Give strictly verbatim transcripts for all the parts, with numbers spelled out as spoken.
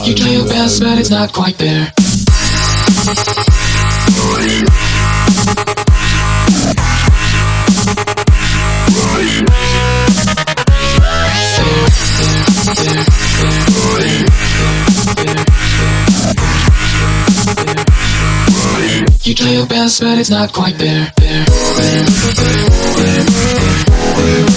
You try your best, but it's not quite there. You try your best, but it's not quite there. There, there, there, there,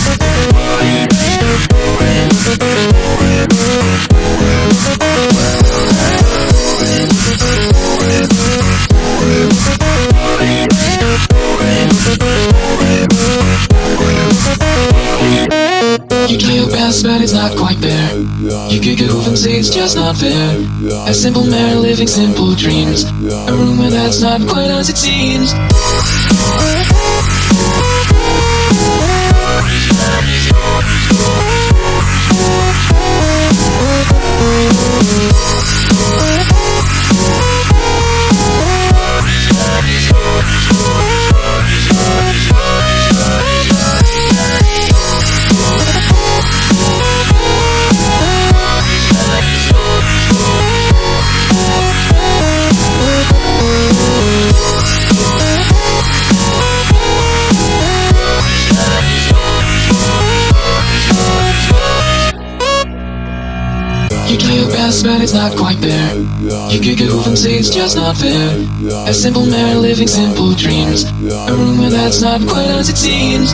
You try your best, but it's not quite there. You kick a hoof and say it's just not fair. A simple man living simple dreams. A rumor that's not quite as it seems. You try your best, but it's not quite there. You kick a hoof and say it's just not fair. A simple man living simple dreams. A rumor that's not quite as it seems.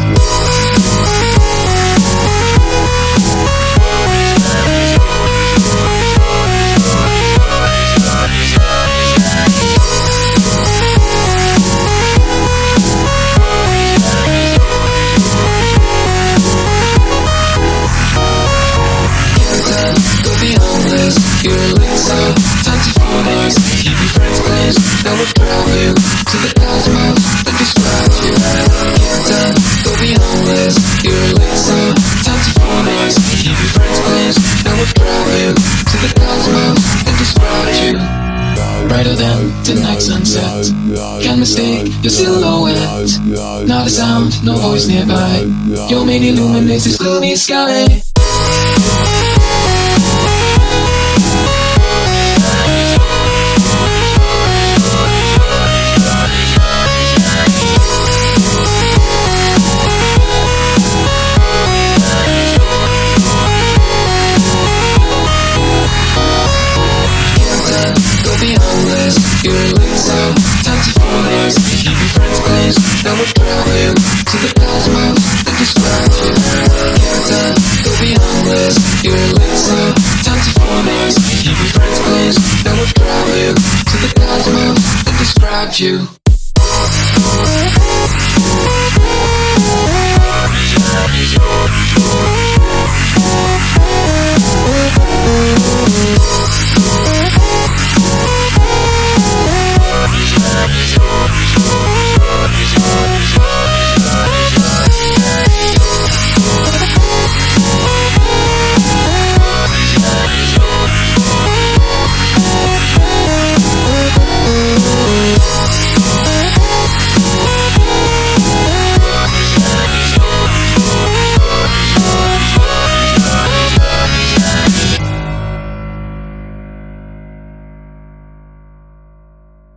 You're a laser, time to focus. Keep your friends close, that will drive you to the cosmos and describe you. Get done, go be homeless. You're a laser, time to focus. Keep your friends close, that will drive you to the cosmos and describe you. Brighter than the night sunset, can't mistake your silhouette. Not a sound, no voice nearby. Your main illuminates this gloomy sky. You're a laser, time to focus. Keep your friends close, that will drive you to the cosmos and describe you. Get done, go be homeless. You're a laser, time to focus. Keep your friends close, that will drive you to the cosmos and describe you.